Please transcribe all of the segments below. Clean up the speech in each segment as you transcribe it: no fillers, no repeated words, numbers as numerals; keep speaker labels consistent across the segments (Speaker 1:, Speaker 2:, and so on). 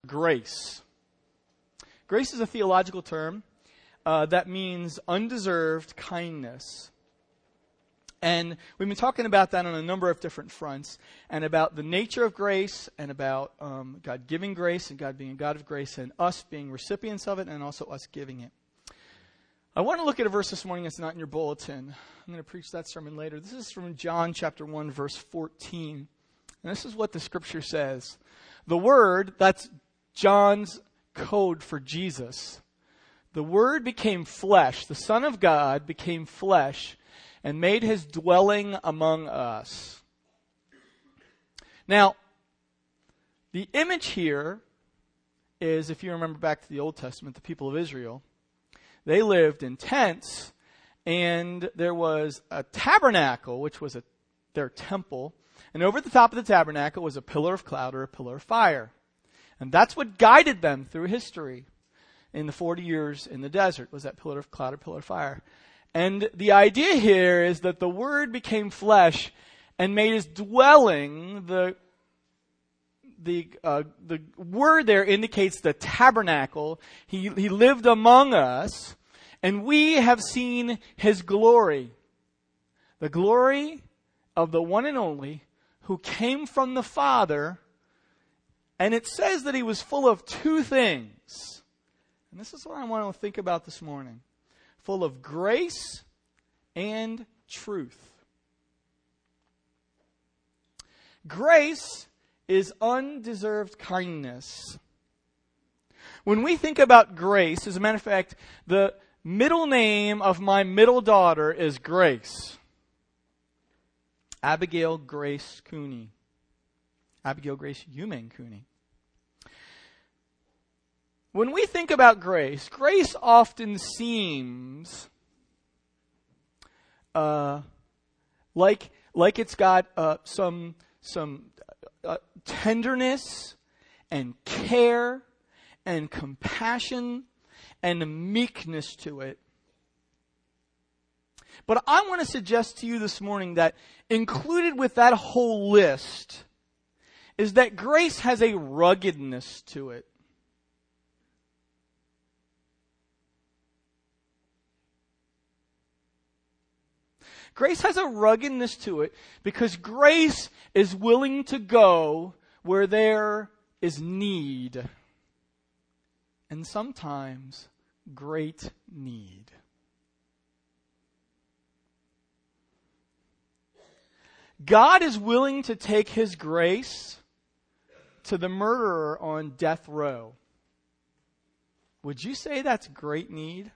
Speaker 1: grace. Grace is a theological term that means undeserved kindness. And we've been talking about that on a number of different fronts, and about the nature of grace, and about God giving grace, and God being a God of grace, and us being recipients of it, and also us giving it. I want to look at a verse this morning that's not in your bulletin. I'm going to preach that sermon later. This is from John chapter 1, verse 14. And this is what the scripture says. The Word, that's John's code for Jesus. The Word became flesh. The Son of God became flesh and made his dwelling among us. Now, the image here is, if you remember back to the Old Testament, the people of Israel, they lived in tents, and there was a tabernacle, which was their temple, and over the top of the tabernacle was a pillar of cloud or a pillar of fire. And that's what guided them through history in the 40 years in the desert, was that pillar of cloud or pillar of fire. And the idea here is that the Word became flesh and made his dwelling. The word there indicates the tabernacle. He lived among us, and we have seen his glory. The glory of the one and only who came from the Father. And it says that he was full of two things. And this is what I want to think about this morning. Full of grace and truth. Grace is undeserved kindness. When we think about grace, as a matter of fact, the middle name of my middle daughter is Grace. Abigail Grace Cooney. Abigail Grace Euman Cooney. When we think about grace, grace often seems like it's got some tenderness and care and compassion and meekness to it. But I want to suggest to you this morning that included with that whole list is that grace has a ruggedness to it. Grace has a ruggedness to it because grace is willing to go where there is need. And sometimes great need. God is willing to take his grace to the murderer on death row. Would you say that's great need?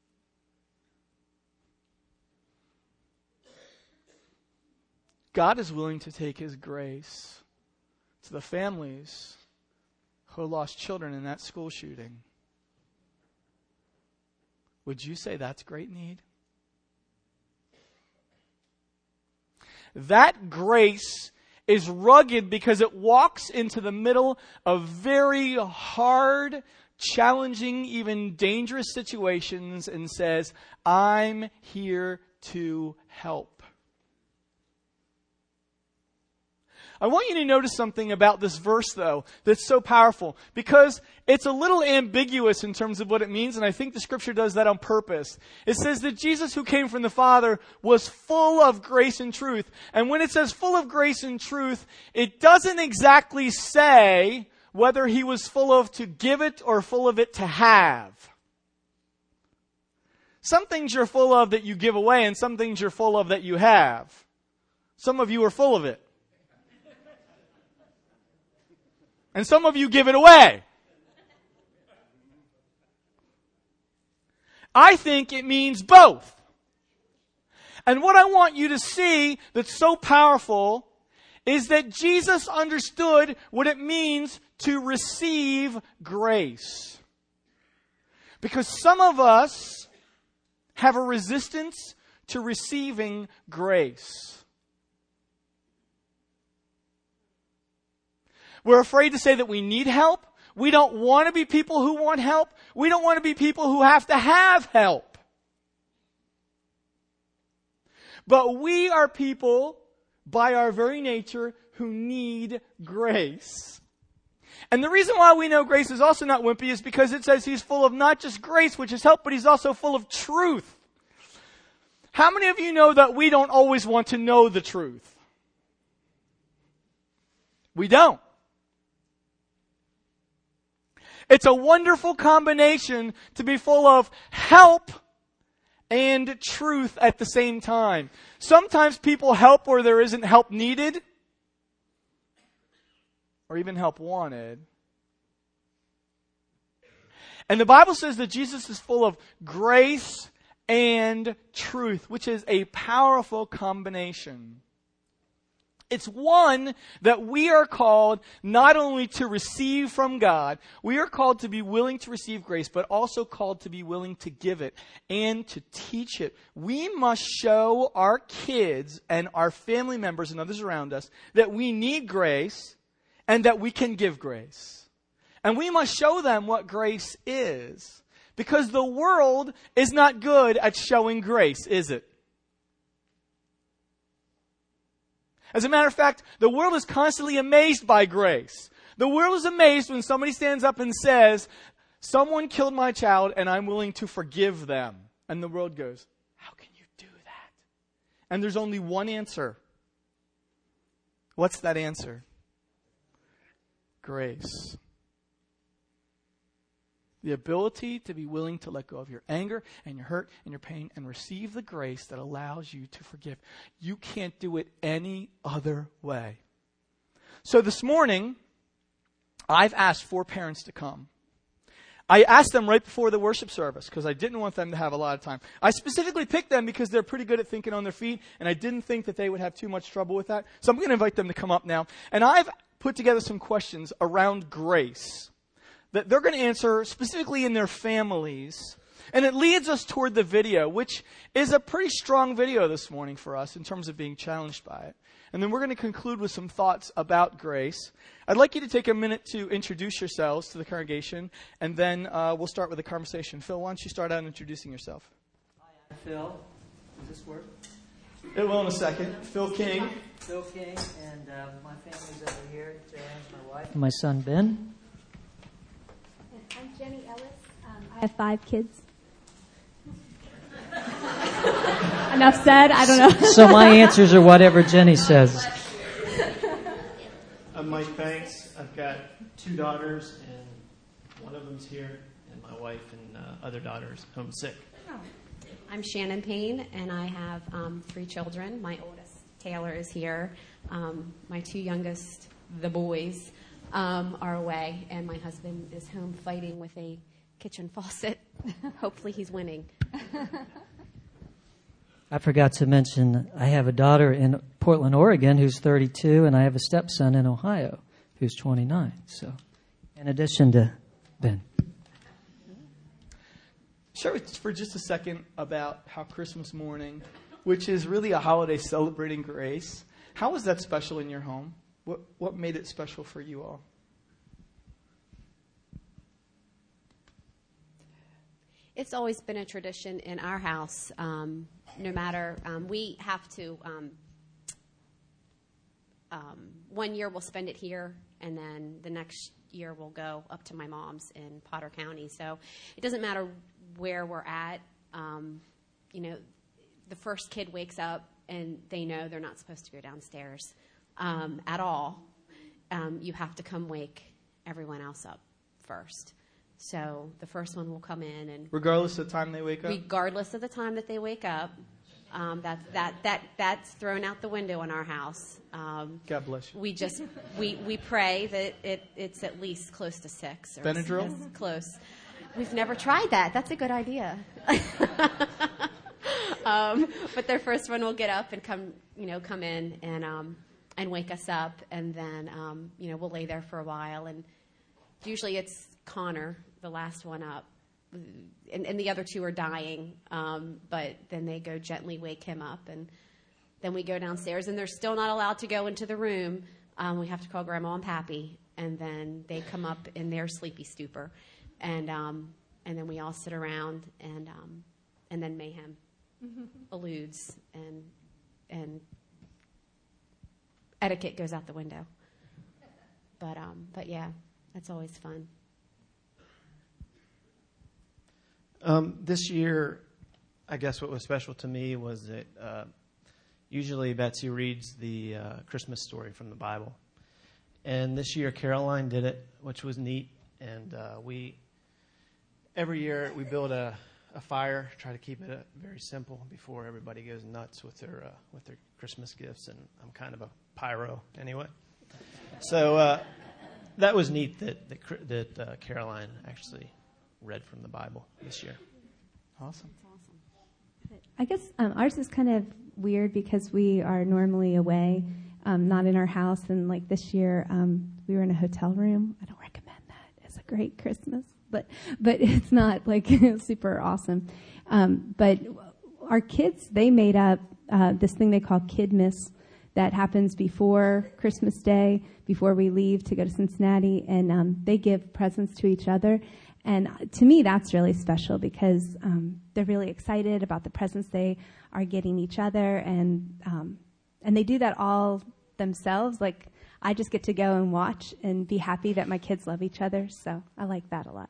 Speaker 1: God is willing to take his grace to the families who lost children in that school shooting. Would you say that's great need? That grace is rugged because it walks into the middle of very hard, challenging, even dangerous situations and says, I'm here to help. I want you to notice something about this verse, though, that's so powerful, because it's a little ambiguous in terms of what it means, and I think the Scripture does that on purpose. It says that Jesus, who came from the Father, was full of grace and truth. And when it says full of grace and truth, it doesn't exactly say whether he was full of to give it or full of it to have. Some things you're full of that you give away, and some things you're full of that you have. Some of you are full of it. And some of you give it away. I think it means both. And what I want you to see that's so powerful is that Jesus understood what it means to receive grace. Because some of us have a resistance to receiving grace. We're afraid to say that we need help. We don't want to be people who want help. We don't want to be people who have to have help. But we are people, by our very nature, who need grace. And the reason why we know grace is also not wimpy is because it says he's full of not just grace, which is help, but he's also full of truth. How many of you know that we don't always want to know the truth? We don't. It's a wonderful combination to be full of help and truth at the same time. Sometimes people help where there isn't help needed or even help wanted. And the Bible says that Jesus is full of grace and truth, which is a powerful combination. It's one that we are called not only to receive from God, we are called to be willing to receive grace, but also called to be willing to give it and to teach it. We must show our kids and our family members and others around us that we need grace and that we can give grace. And we must show them what grace is. Because the world is not good at showing grace, is it? As a matter of fact, the world is constantly amazed by grace. The world is amazed when somebody stands up and says, someone killed my child and I'm willing to forgive them. And the world goes, how can you do that? And there's only one answer. What's that answer? Grace. The ability to be willing to let go of your anger and your hurt and your pain and receive the grace that allows you to forgive. You can't do it any other way. So this morning, I've asked 4 parents to come. I asked them right before the worship service because I didn't want them to have a lot of time. I specifically picked them because they're pretty good at thinking on their feet, and I didn't think that they would have too much trouble with that. So I'm going to invite them to come up now. And I've put together some questions around grace that they're going to answer specifically in their families. And it leads us toward the video, which is a pretty strong video this morning for us in terms of being challenged by it. And then we're going to conclude with some thoughts about grace. I'd like you to take a minute to introduce yourselves to the congregation, and then we'll start with a conversation. Phil, why don't you start out introducing yourself?
Speaker 2: Hi, I'm Phil. Does this work?
Speaker 1: It will in a second. Phil King.
Speaker 2: Phil King, and my family's over here. Joanne's my wife. And my son, Ben.
Speaker 3: I'm Jenny Ellis. I have 5 kids. Enough said. I don't know.
Speaker 2: So my answers are whatever Jenny says.
Speaker 4: I'm Mike Banks. I've got 2 daughters, and one of them's here, and my wife and other daughter's homesick.
Speaker 5: I'm Shannon Payne, and I have 3 children. My oldest, Taylor, is here. My 2 youngest, the boys, are away, and my husband is home fighting with a kitchen faucet. Hopefully he's winning.
Speaker 2: I forgot to mention I have a daughter in Portland, Oregon, who's 32, and I have a stepson in Ohio who's 29. So, in addition to Ben.
Speaker 1: Share with us for just a second about how Christmas morning, which is really a holiday celebrating grace, how was that special in your home? What made it special for you all?
Speaker 5: It's always been a tradition in our house. No matter, we have to, 1 year we'll spend it here, and then the next year we'll go up to my mom's in Potter County. So it doesn't matter where we're at. The first kid wakes up and they know they're not supposed to go downstairs at all. You have to come wake everyone else up first. So the first one will come in, and
Speaker 1: regardless of the time they wake up?
Speaker 5: Regardless of the time that they wake up. That's thrown out the window in our house.
Speaker 1: God bless you.
Speaker 5: We pray that it's at least close to 6. Or
Speaker 1: Benadryl?
Speaker 5: As close. We've never tried that. That's a good idea. But their first one will get up and come in and wake us up, and then we'll lay there for a while, and usually it's Connor, the last one up, and the other 2 are dying, but then they go gently wake him up, and then we go downstairs, and they're still not allowed to go into the room. We have to call Grandma and Pappy, and then they come up in their sleepy stupor, and then we all sit around, and then mayhem eludes, and etiquette goes out the window. But yeah, that's always fun.
Speaker 4: This year, I guess what was special to me was that usually Betsy reads the Christmas story from the Bible. And this year, Caroline did it, which was neat. And every year we build a fire, try to keep it very simple before everybody goes nuts with their Christmas gifts. And I'm kind of a pyro anyway. So that was neat that Caroline actually read from the Bible this year.
Speaker 1: Awesome.
Speaker 3: I guess ours is kind of weird because we are normally away, not in our house. And like this year, we were in a hotel room. I don't recommend that. It's a great Christmas, but it's not like super awesome. But our kids, they made up this thing they call Kidmas that happens before Christmas Day, before we leave to go to Cincinnati, and they give presents to each other. And to me, that's really special because they're really excited about the presents they are getting each other, and they do that all themselves. Like, I just get to go and watch and be happy that my kids love each other, so I like that a lot.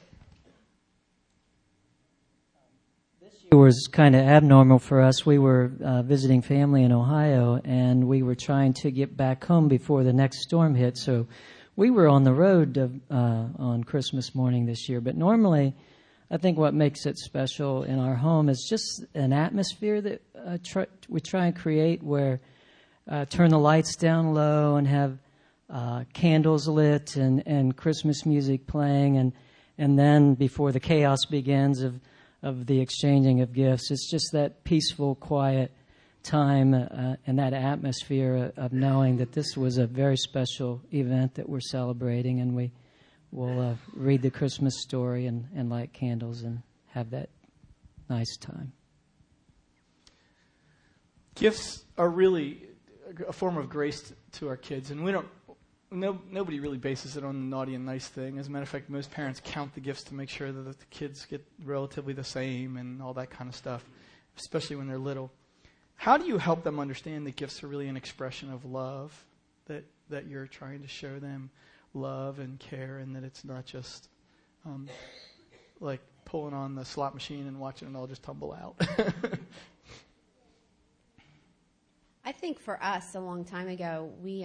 Speaker 2: This year was kind of abnormal for us. We were visiting family in Ohio, and we were trying to get back home before the next storm hit, so we were on the road on Christmas morning this year. But normally, I think what makes it special in our home is just an atmosphere that we try and create where turn the lights down low and have candles lit and Christmas music playing. And then before the chaos begins of the exchanging of gifts, it's just that peaceful, quiet time and that atmosphere of knowing that this was a very special event that we're celebrating, and we will read the Christmas story and light candles and have that nice time.
Speaker 1: Gifts are really a form of grace to our kids, and nobody really bases it on the naughty and nice thing. As a matter of fact, most parents count the gifts to make sure that the kids get relatively the same and all that kind of stuff, especially when they're little. How do you help them understand that gifts are really an expression of love, that you're trying to show them love and care, and that it's not just like pulling on the slot machine and watching it all just tumble out?
Speaker 5: I think for us, a long time ago, we,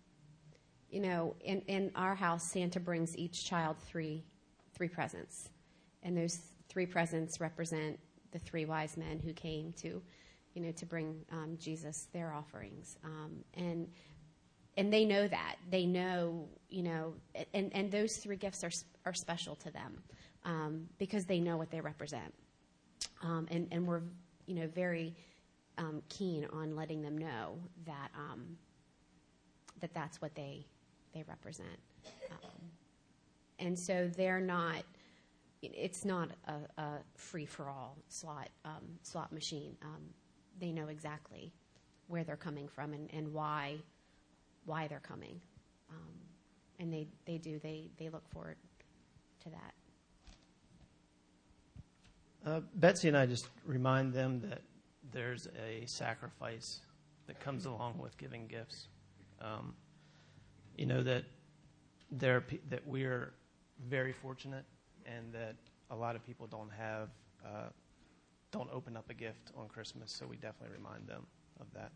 Speaker 5: in our house, Santa brings each child three presents. And those 3 presents represent the 3 wise men who came to bring Jesus their offerings. And they know that. They know, and those 3 gifts are special to them because they know what they represent. And we're, very keen on letting them know that that's what they represent. And so they're not, it's not a free-for-all slot machine. They know exactly where they're coming from and why they're coming. And they look forward to that.
Speaker 4: Betsy and I just remind them that there's a sacrifice that comes along with giving gifts. That we're very fortunate, and that a lot of people don't open up a gift on Christmas, so we definitely remind them of that.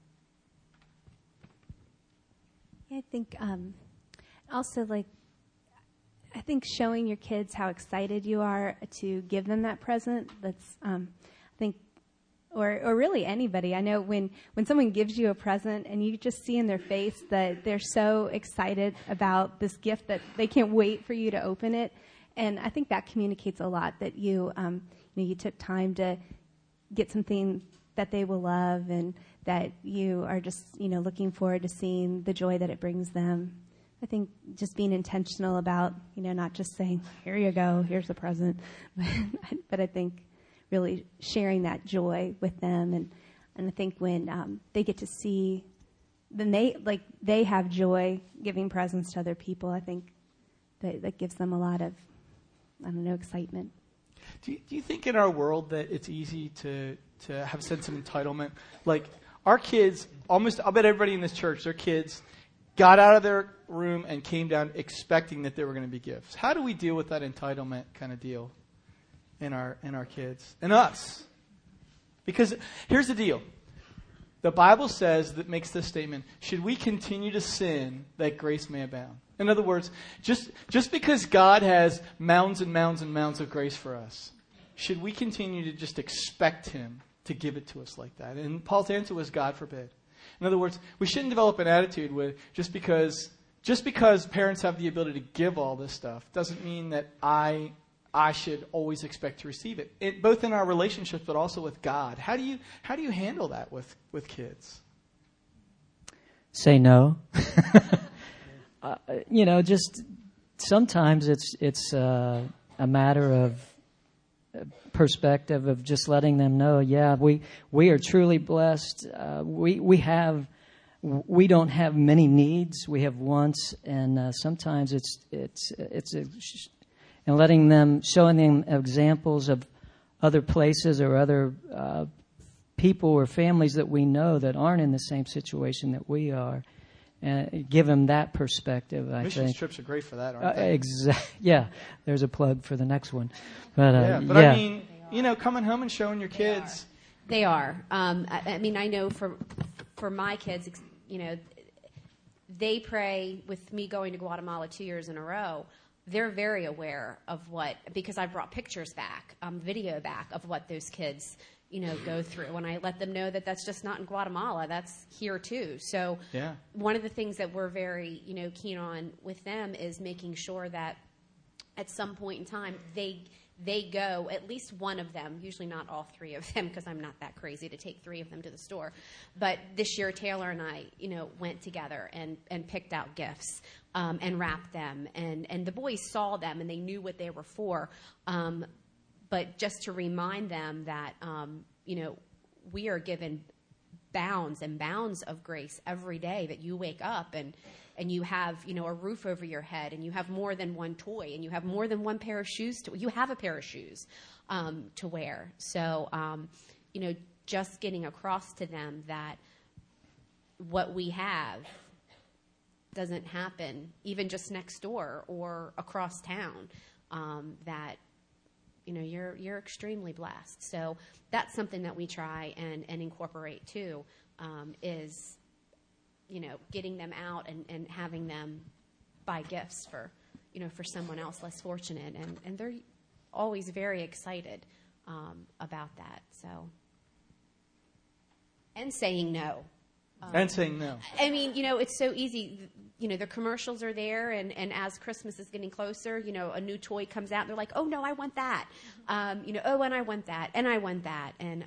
Speaker 3: Yeah, I think also, I think showing your kids how excited you are to give them that present, that's, I think, or really anybody. I know when someone gives you a present and you just see in their face that they're so excited about this gift that they can't wait for you to open it. And I think that communicates a lot, that you took time to get something that they will love, and that you are just, looking forward to seeing the joy that it brings them. I think just being intentional about, not just saying, here you go, here's a present, but I think really sharing that joy with them. And I think when they get to see, then they have joy giving presents to other people, I think that gives them a lot of, excitement.
Speaker 1: Do you think in our world that it's easy to have a sense of entitlement? Like, our kids, I'll bet everybody in this church, their kids got out of their room and came down expecting that there were going to be gifts. How do we deal with that entitlement kind of deal in our kids and us? Because here's the deal. The Bible says, that makes this statement, should we continue to sin that grace may abound? In other words, just because God has mounds and mounds and mounds of grace for us, should we continue to just expect him to give it to us like that? And Paul's answer was, God forbid. In other words, we shouldn't develop an attitude with just because parents have the ability to give all this stuff doesn't mean that I should always expect to receive it. Both in our relationships, but also with God. How do you handle that with kids?
Speaker 2: Say no. Just sometimes it's a matter of perspective of just letting them know. Yeah, we are truly blessed. We don't have many needs. We have wants, and sometimes and letting them, showing them examples of other places or other people or families that we know that aren't in the same situation that we are, and give them that perspective. I
Speaker 1: Missions
Speaker 2: think
Speaker 1: trips are great for that, aren't they?
Speaker 2: Yeah, there's a plug for the next one. But
Speaker 1: I mean, coming home and showing your kids.
Speaker 5: They are. I mean, I know for my kids, they pray with me going to Guatemala 2 years in a row. They're very aware of because I brought pictures back, video back of what those kids, go through. And I let them know that that's just not in Guatemala, that's here too. So one of the things that we're very, keen on with them is making sure that at some point in time they go, at least one of them, usually not all three of them, because I'm not that crazy to take three of them to the store. But this year, Taylor and I, went together and picked out gifts and wrapped them. And the boys saw them, and they knew what they were for. But just to remind them that, we are given bounds and bounds of grace every day, that you wake up and you have, a roof over your head, and you have more than one toy, and you have more than one pair of shoes. You have a pair of shoes to wear. So, just getting across to them that what we have doesn't happen even just next door or across town, that, you're extremely blessed. So that's something that we try and incorporate too, is getting them out and having them buy gifts for someone else less fortunate. And they're always very excited about that. So, and saying no. I mean, it's so easy. The commercials are there, and as Christmas is getting closer, a new toy comes out, and they're like, oh, no, I want that. And I want that, and I want that. And,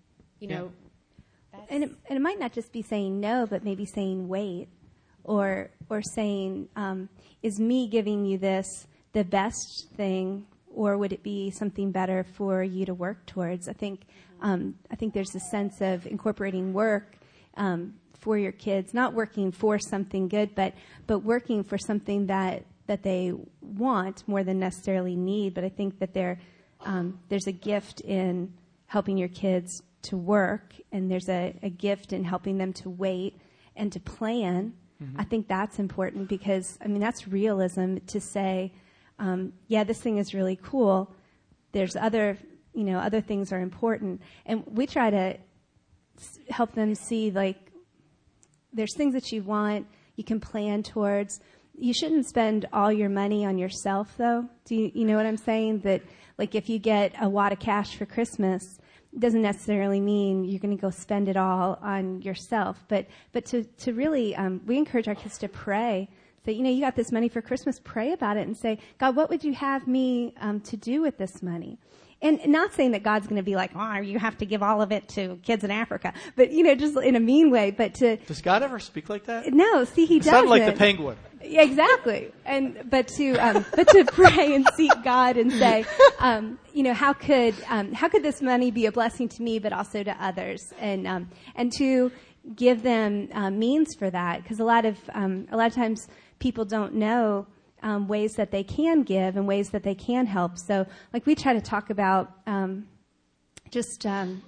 Speaker 3: And it might not just be saying no, but maybe saying wait, or saying, is me giving you this the best thing, or would it be something better for you to work towards? I think there's a sense of incorporating work for your kids, not working for something good, but working for something that they want more than necessarily need. But I think that there's a gift in helping your kids to work, and there's a gift in helping them to wait and to plan. Mm-hmm. I think that's important because, that's realism to say, this thing is really cool. There's other things are important. And we try to help them see, there's things that you want, you can plan towards. You shouldn't spend all your money on yourself, though. Do you know what I'm saying? That, if you get a wad of cash for Christmas, doesn't necessarily mean you're going to go spend it all on yourself. But to really, we encourage our kids to pray. Say, you got this money for Christmas, pray about it and say, God, what would you have me to do with this money? And not saying that God's going to be like, oh, you have to give all of it to kids in Africa. But, just in a mean way. But
Speaker 1: does God ever speak like that?
Speaker 3: No, see, he doesn't.
Speaker 1: Sound like the penguin.
Speaker 3: Yeah, exactly. But to pray and seek God and say, how could this money be a blessing to me, but also to others, and to give them means for that, because a lot of times people don't know ways that they can give and ways that they can help. So, we try to talk about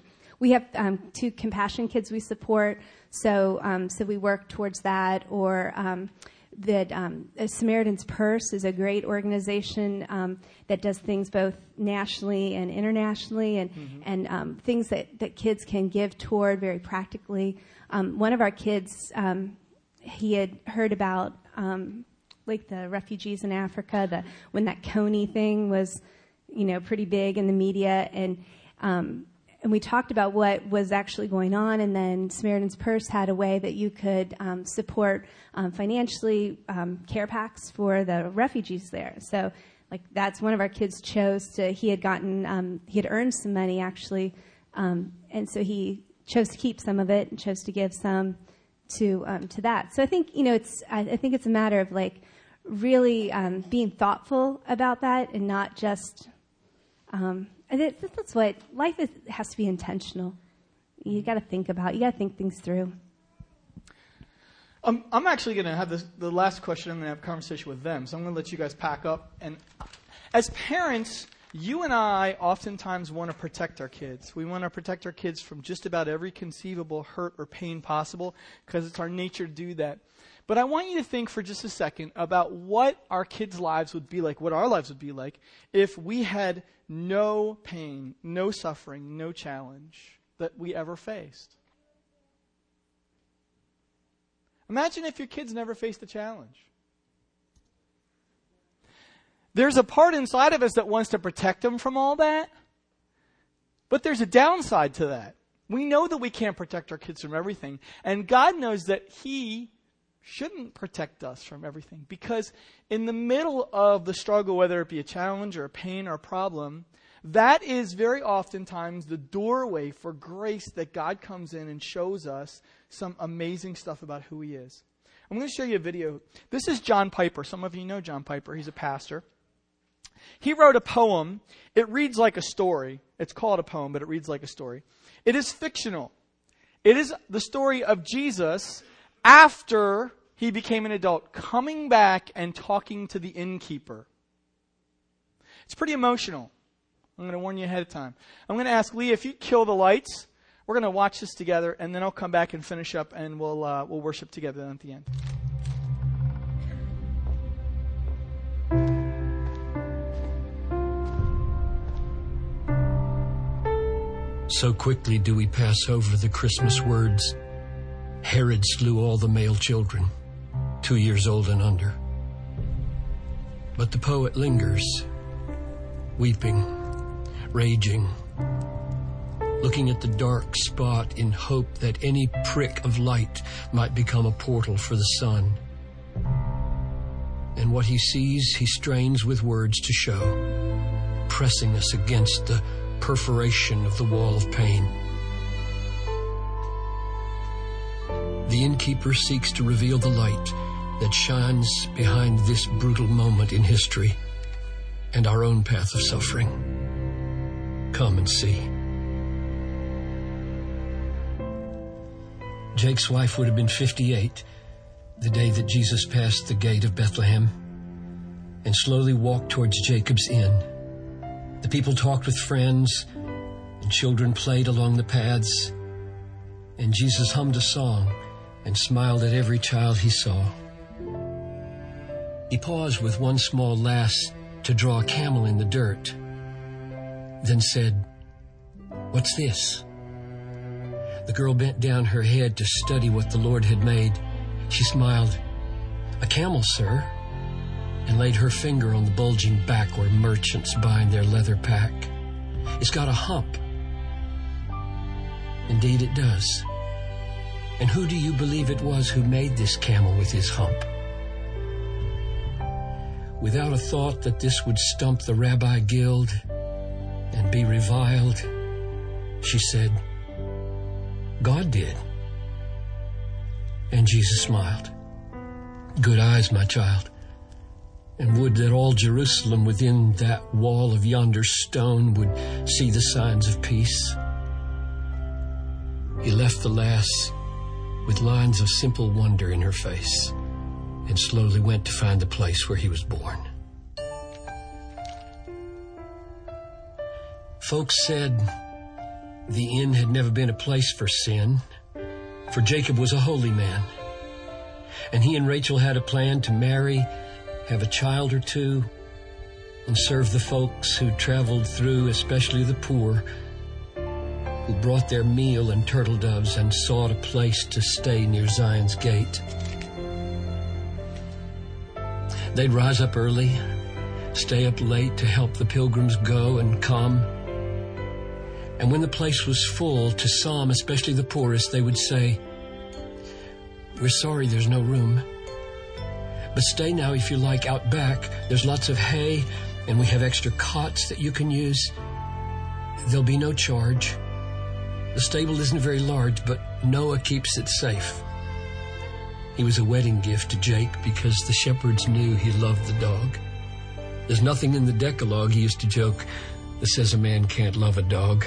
Speaker 3: we have 2 Compassion Kids we support, so we work towards that. Or Samaritan's Purse is a great organization that does things both nationally and internationally, and things that kids can give toward very practically. One of our kids, he had heard about like the refugees in Africa, when that Coney thing was, pretty big in the media, and we talked about what was actually going on, and then Samaritan's Purse had a way that you could support financially care packs for the refugees there. So, that's one of our kids chose to. He had earned some money actually, and so he chose to keep some of it and chose to give some to that. So I think I think it's a matter of really being thoughtful about that and not just. That's what life is. It has to be intentional. You got to think about. You got to think things through.
Speaker 1: I'm actually going to have the last question. I'm going to have a conversation with them. So I'm going to let you guys pack up. And as parents, you and I oftentimes want to protect our kids. We want to protect our kids from just about every conceivable hurt or pain possible because it's our nature to do that. But I want you to think for just a second about what our kids' lives would be like, what our lives would be like, if we had no pain, no suffering, no challenge that we ever faced. Imagine if your kids never faced a challenge. There's a part inside of us that wants to protect them from all that, but there's a downside to that. We know that we can't protect our kids from everything, and God knows that He shouldn't protect us from everything, because in the middle of the struggle, whether it be a challenge or a pain or a problem, that is very oftentimes the doorway for grace that God comes in and shows us some amazing stuff about who He is. I'm going to show you a video. This is John Piper. Some of you know John Piper. He's a pastor. He wrote a poem. It reads like a story. It's called a poem, but it reads like a story. It is fictional. It is the story of Jesus after He became an adult, coming back and talking to the innkeeper. It's pretty emotional. I'm going to warn you ahead of time. I'm going to ask Leah if you kill the lights. We're going to watch this together, and then I'll come back and finish up, and we'll worship together at the end.
Speaker 6: So quickly do we pass over the Christmas words. Herod slew all the male children, 2 years old and under. But the poet lingers, weeping, raging, looking at the dark spot in hope that any prick of light might become a portal for the sun. And what he sees, he strains with words to show, pressing us against the perforation of the wall of pain. The innkeeper seeks to reveal the light that shines behind this brutal moment in history and our own path of suffering. Come and see. Jake's wife would have been 58 the day that Jesus passed the gate of Bethlehem and slowly walked towards Jacob's Inn. The people talked with friends, and children played along the paths, and Jesus hummed a song and smiled at every child he saw. He paused with one small lass to draw a camel in the dirt, then said, "What's this?" The girl bent down her head to study what the Lord had made. She smiled. "A camel, sir," and laid her finger on the bulging back where merchants bind their leather pack. "It's got a hump." Indeed it does. And who do you believe it was who made this camel with his hump? Without a thought that this would stump the Rabbi Guild and be reviled, she said, "God did." And Jesus smiled. "Good eyes, my child. And would that all Jerusalem within that wall of yonder stone would see the signs of peace." He left the lass with lines of simple wonder in her face and slowly went to find the place where he was born. Folks said, The inn had never been a place for sin, for Jacob was a holy man. And he and Rachel had a plan to marry, have a child or two, and serve the folks who traveled through, especially the poor, who brought their meal and turtle doves and sought a place to stay near Zion's gate. They'd rise up early, stay up late to help the pilgrims go and come. And when the place was full, to some, especially the poorest, they would say, "We're sorry there's no room. But stay now if you like out back. There's lots of hay, and we have extra cots that you can use. There'll be no charge. The stable isn't very large, but Noah keeps it safe." He was a wedding gift to Jake because the shepherds knew he loved the dog. There's nothing in the Decalogue, he used to joke, that says a man can't love a dog.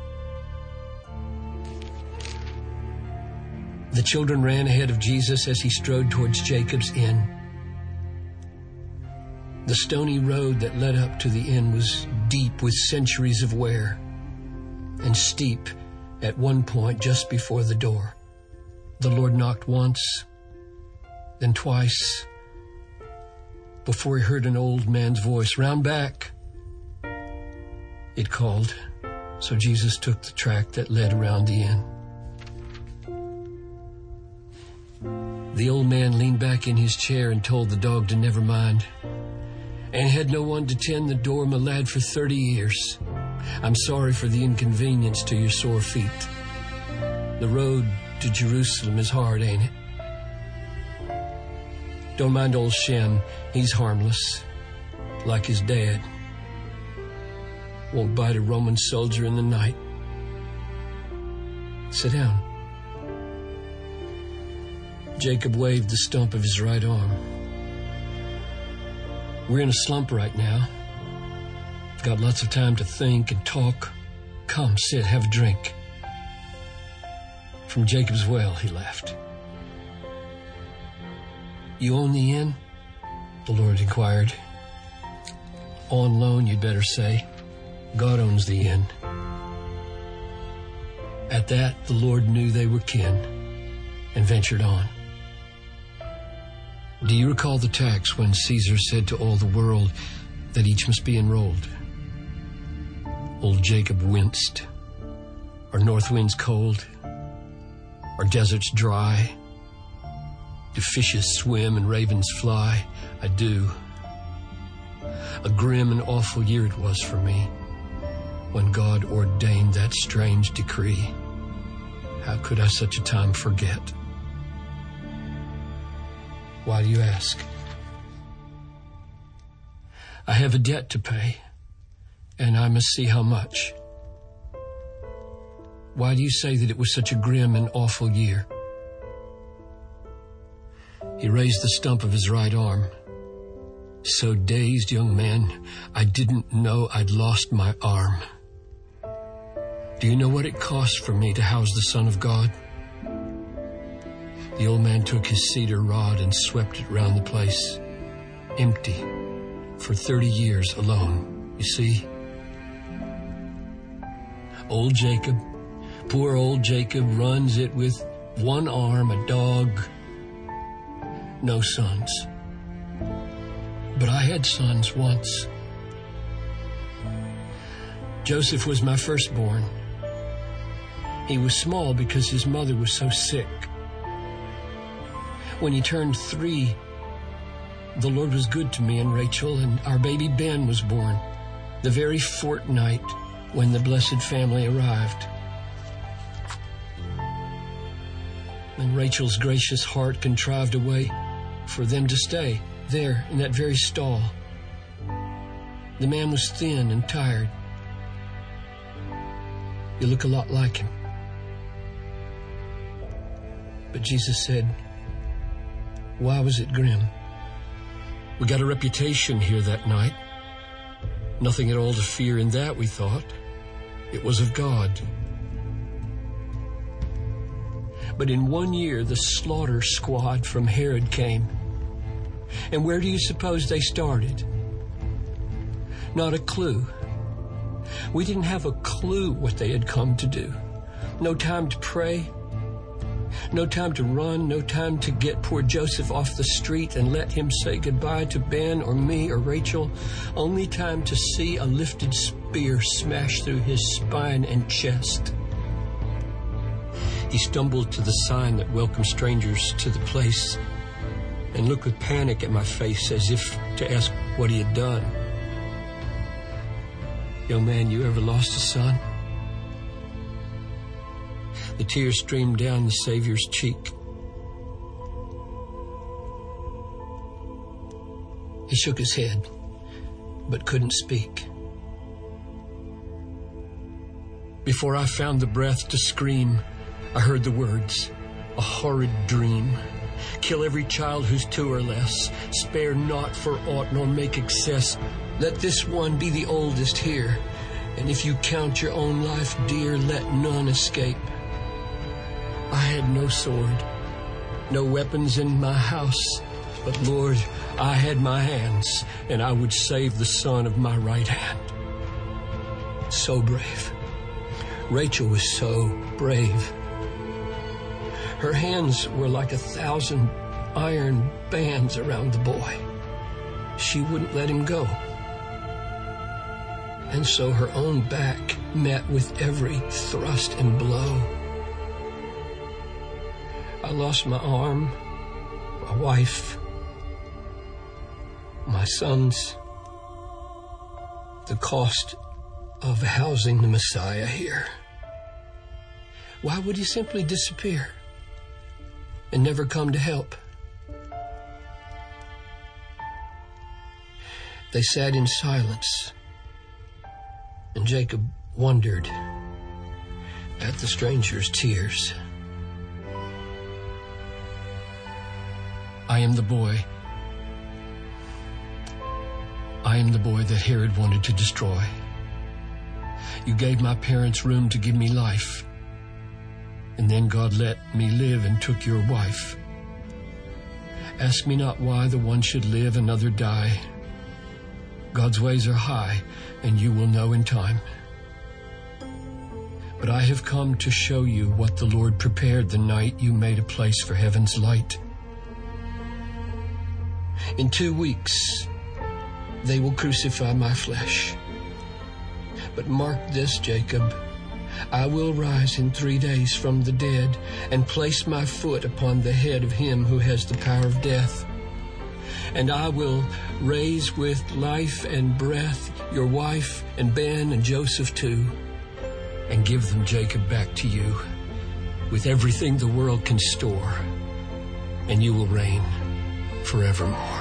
Speaker 6: The children ran ahead of Jesus as he strode towards Jacob's inn. The stony road that led up to the inn was deep with centuries of wear and steep at one point just before the door. The Lord knocked once, then twice, before he heard an old man's voice, "Round back," it called. So Jesus took the track that led around the inn. The old man leaned back in his chair and told the dog to never mind, and had no one to tend the door, my lad, for 30 years. I'm sorry for the inconvenience to your sore feet. The road to Jerusalem is hard, ain't it? Don't mind old Shem. He's harmless, like his dad. Won't bite a Roman soldier in the night. Sit down. Jacob waved the stump of his right arm. We're in a slump right now. Got lots of time to think and talk. Come, sit, have a drink. From Jacob's well, he laughed. You own the inn? The Lord inquired. On loan, you'd better say. God owns the inn. At that, the Lord knew they were kin and ventured on. Do you recall the tax when Caesar said to all the world that each must be enrolled? Old Jacob winced. Are north winds cold? Are deserts dry? Do fishes swim and ravens fly? I do. A grim and awful year it was for me when God ordained that strange decree. How could I such a time forget? Why do you ask? I have a debt to pay, and I must see how much. Why do you say that it was such a grim and awful year? He raised the stump of his right arm. So dazed, young man, I didn't know I'd lost my arm. Do you know what it cost for me to house the Son of God? The old man took his cedar rod and swept it round the place, empty, for 30 years alone, you see. Old Jacob, poor old Jacob, runs it with one arm, a dog, no sons. But I had sons once. Joseph was my firstborn. He was small because his mother was so sick. When he turned 3, the Lord was good to me and Rachel, and our baby Ben was born the very fortnight when the blessed family arrived. And Rachel's gracious heart contrived a way for them to stay there in that very stall. The man was thin and tired. You look a lot like him. But Jesus said, why was it grim? We got a reputation here that night. Nothing at all to fear in that, we thought. It was of God. But in 1 year, the slaughter squad from Herod came. And where do you suppose they started? Not a clue. We didn't have a clue what they had come to do. No time to pray. No time to run. No time to get poor Joseph off the street and let him say goodbye to Ben or me or Rachel. Only time to see a lifted spear smash through his spine and chest. He stumbled to the sign that welcomed strangers to the place and looked with panic at my face as if to ask what he had done. Young man, you ever lost a son? The tears streamed down the Savior's cheek. He shook his head, but couldn't speak. Before I found the breath to scream, I heard the words, a horrid dream. Kill every child who's 2 or less. Spare not for aught, nor make excess. Let this one be the oldest here. And if you count your own life dear, let none escape. I had no sword, no weapons in my house. But Lord, I had my hands, and I would save the son of my right hand. So brave. Rachel was so brave. Her hands were like 1,000 iron bands around the boy. She wouldn't let him go. And so her own back met with every thrust and blow. I lost my arm, my wife, my sons, the cost of housing the Messiah here. Why would he simply disappear and never come to help? They sat in silence, and Jacob wondered at the stranger's tears. I am the boy. I am the boy that Herod wanted to destroy. You gave my parents room to give me life, and then God let me live and took your wife. Ask me not why the one should live, another die. God's ways are high, and you will know in time. But I have come to show you what the Lord prepared the night you made a place for heaven's light. In 2 weeks, they will crucify my flesh. But mark this, Jacob, I will rise in 3 days from the dead and place my foot upon the head of him who has the power of death. And I will raise with life and breath your wife and Ben and Joseph too, and give them, Jacob, back to you with everything the world can store, and you will reign forevermore.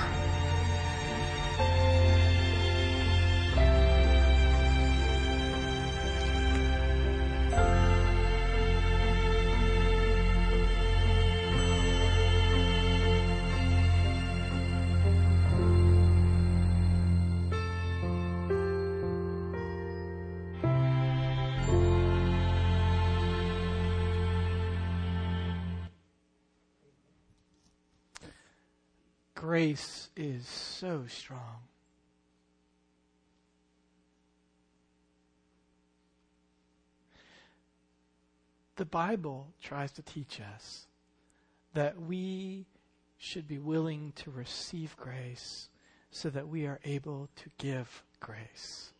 Speaker 1: Grace is so strong. The Bible tries to teach us that we should be willing to receive grace so that we are able to give grace.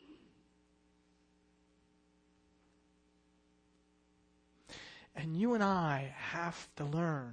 Speaker 1: And you and I have to learn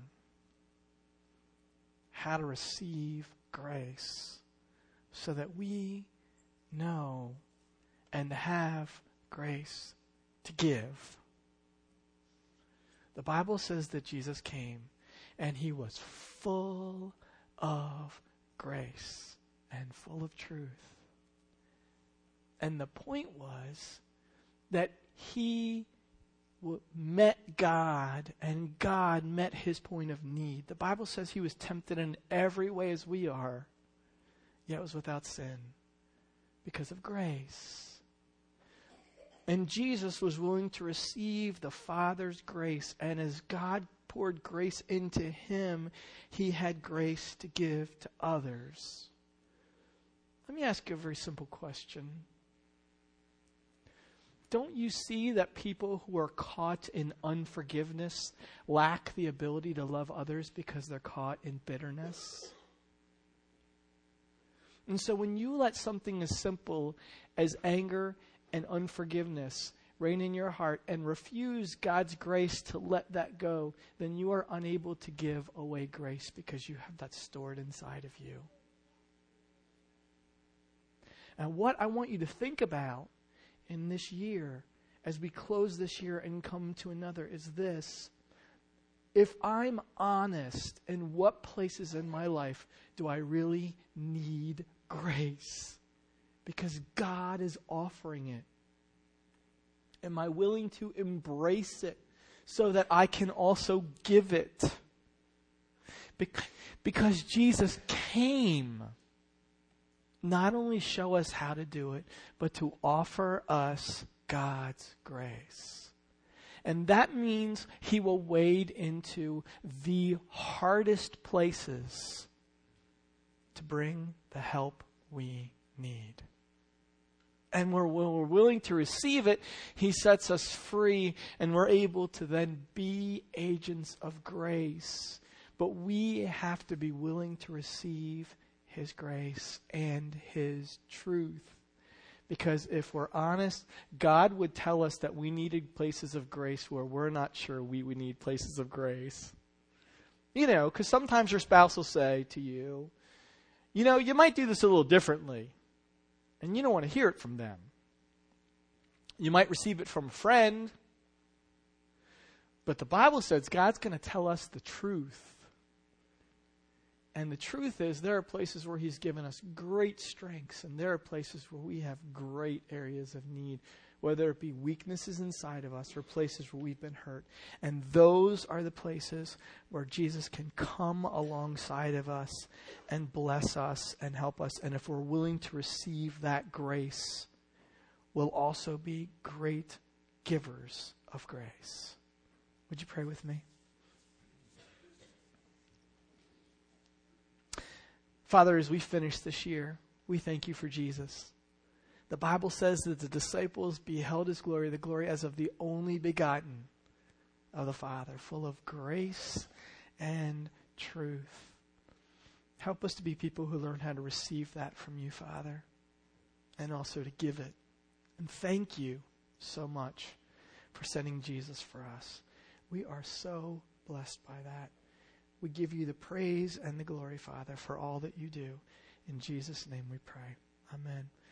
Speaker 1: how to receive grace so that we know and have grace to give. The Bible says that Jesus came and he was full of grace and full of truth. And the point was that he met God, and God met his point of need. The Bible says he was tempted in every way as we are, yet was without sin because of grace. And Jesus was willing to receive the Father's grace, and as God poured grace into him, he had grace to give to others. Let me ask you a very simple question. don't you see that people who are caught in unforgiveness lack the ability to love others because they're caught in bitterness? And so when you let something as simple as anger and unforgiveness reign in your heart and refuse God's grace to let that go, then you are unable to give away grace because you have that stored inside of you. And what I want you to think about in this year, as we close this year and come to another, is this. If I'm honest, in what places in my life do I really need grace? Because God is offering it. Am I willing to embrace it so that I can also give it? Because Jesus came not only show us how to do it, but to offer us God's grace. And that means he will wade into the hardest places to bring the help we need. And when we're willing to receive it, he sets us free, and we're able to then be agents of grace. But we have to be willing to receive his grace and his truth. Because if we're honest, God would tell us that we needed places of grace where we're not sure we would need places of grace. You know, because sometimes your spouse will say to you, you know, you might do this a little differently. And you don't want to hear it from them. You might receive it from a friend. But the Bible says God's going to tell us the truth. And the truth is, there are places where he's given us great strengths, and there are places where we have great areas of need, whether it be weaknesses inside of us or places where we've been hurt. And those are the places where Jesus can come alongside of us and bless us and help us. And if we're willing to receive that grace, we'll also be great givers of grace. Would you pray with me? Father, as we finish this year, we thank you for Jesus. The Bible says that the disciples beheld his glory, the glory as of the only begotten of the Father, full of grace and truth. Help us to be people who learn how to receive that from you, Father, and also to give it. And thank you so much for sending Jesus for us. We are so blessed by that. We give you the praise and the glory, Father, for all that you do. In Jesus' name we pray. Amen.